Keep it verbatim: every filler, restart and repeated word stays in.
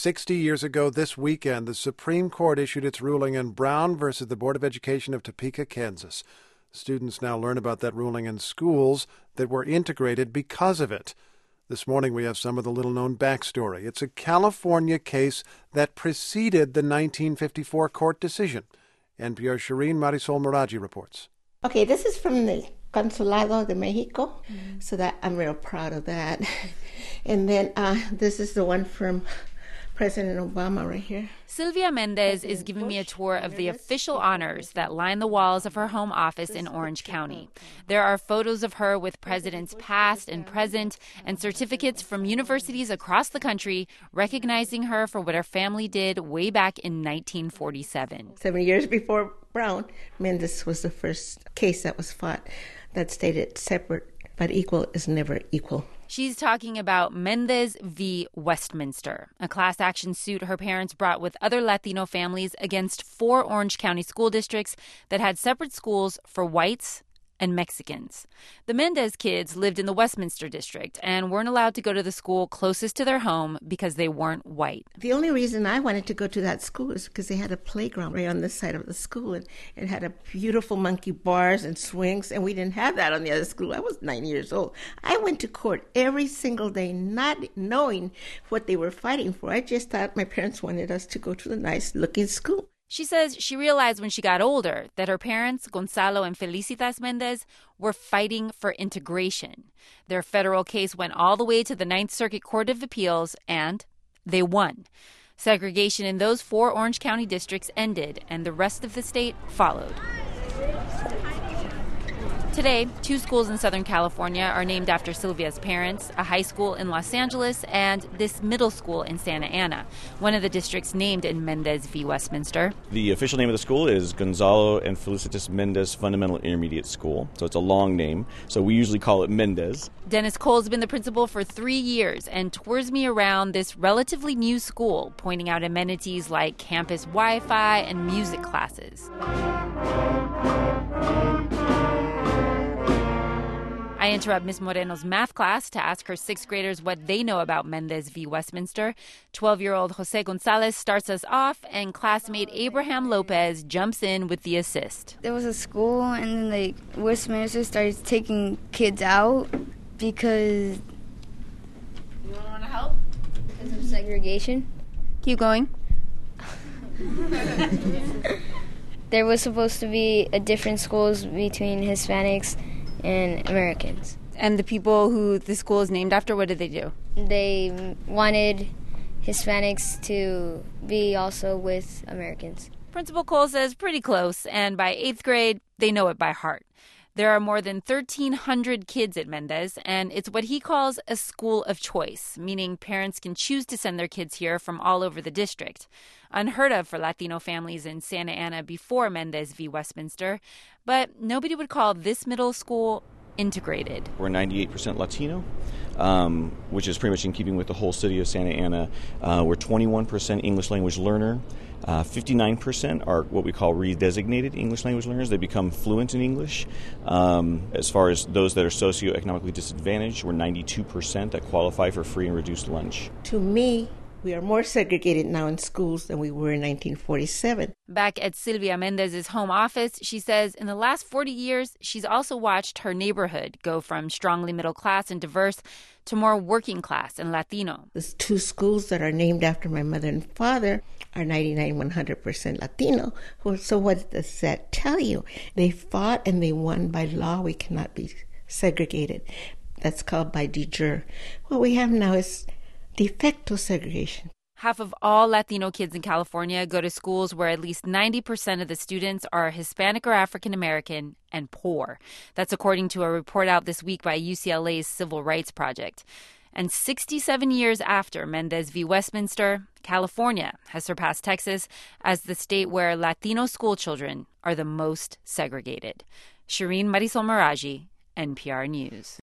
sixty years ago this weekend, the Supreme Court issued its ruling in Brown versus the Board of Education of Topeka, Kansas. Students now learn about that ruling in schools that were integrated because of it. This morning we have some of the little-known backstory. It's a California case that preceded the nineteen fifty-four court decision. N P R's Shireen Marisol Meraji reports. Okay, this is from the Consulado de Mexico, mm-hmm. so that I'm real proud of that. And then uh, this is the one from President Obama right here. Sylvia Mendez is giving me a tour of the official honors that line the walls of her home office in Orange County. There are photos of her with presidents past and present and certificates from universities across the country recognizing her for what her family did way back in nineteen forty-seven. Seven years before Brown, Mendez was the first case that was fought that stated separate but equal is never equal. She's talking about Mendez v. Westminster, a class action suit her parents brought with other Latino families against four Orange County school districts that had separate schools for whites and Mexicans. The Mendez kids lived in the Westminster district and weren't allowed to go to the school closest to their home because they weren't white. The only reason I wanted to go to that school is because they had a playground right on this side of the school, and it had a beautiful monkey bars and swings, and we didn't have that on the other school. I was nine years old. I went to court every single day, not knowing what they were fighting for. I just thought my parents wanted us to go to the nice-looking school. She says she realized when she got older that her parents, Gonzalo and Felicitas Mendez, were fighting for integration. Their federal case went all the way to the Ninth Circuit Court of Appeals, and they won. Segregation in those four Orange County districts ended, and the rest of the state followed. Today, two schools in Southern California are named after Sylvia's parents, a high school in Los Angeles and this middle school in Santa Ana, one of the districts named in Mendez v. Westminster. The official name of the school is Gonzalo and Felicitas Mendez Fundamental Intermediate School, so it's a long name, so we usually call it Mendez. Dennis Cole's been the principal for three years and tours me around this relatively new school, pointing out amenities like campus Wi-Fi and music classes. I interrupt Miz Moreno's math class to ask her sixth graders what they know about Mendez v. Westminster. twelve-year-old Jose Gonzalez starts us off, and classmate Abraham Lopez jumps in with the assist. There was a school, and then like Westminster started taking kids out because... You don't want to help? Because of segregation. Keep going. There was supposed to be a different schools between Hispanics and Americans. And the people who the school is named after, what did they do? They wanted Hispanics to be also with Americans. Principal Cole says pretty close, and by eighth grade, they know it by heart. There are more than thirteen hundred kids at Mendez, and it's what he calls a school of choice, meaning parents can choose to send their kids here from all over the district. Unheard of for Latino families in Santa Ana before Mendez v. Westminster, but nobody would call this middle school integrated. We're ninety-eight percent Latino, um, which is pretty much in keeping with the whole city of Santa Ana. Uh, we're twenty-one percent English language learner. Uh, fifty-nine percent are what we call redesignated English language learners. They become fluent in English. Um, as far as those that are socioeconomically disadvantaged, we're ninety-two percent that qualify for free and reduced lunch. To me, we are more segregated now in schools than we were in nineteen forty-seven. Back at Sylvia Mendez's home office, she says in the last forty years, she's also watched her neighborhood go from strongly middle class and diverse to more working class and Latino. The two schools that are named after my mother and father are ninety-nine, one hundred percent Latino. So what does that tell you? They fought and they won by law. We cannot be segregated. That's called by de jure. What we have now is de facto segregation. Half of all Latino kids in California go to schools where at least ninety percent of the students are Hispanic or African American and poor. That's according to a report out this week by U C L A's Civil Rights Project. And sixty-seven years after Mendez v. Westminster, California has surpassed Texas as the state where Latino school children are the most segregated. Shireen Marisol Meraji, N P R News.